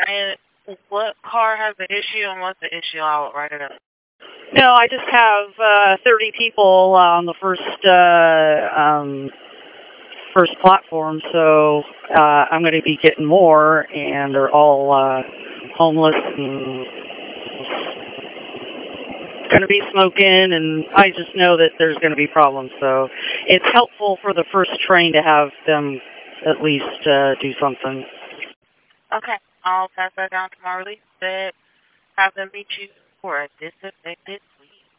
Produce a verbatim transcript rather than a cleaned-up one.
And what car has the issue and what's the issue? I'll write it up. No, I just have uh, thirty people on the first uh, um, first platform, so uh, I'm going to be getting more, and they're all uh, homeless and going to be smoking, and I just know that there's going to be problems. So it's helpful for the first train to have them at least uh, do something. Okay, I'll pass that down to my release. Have them meet you for a disaffected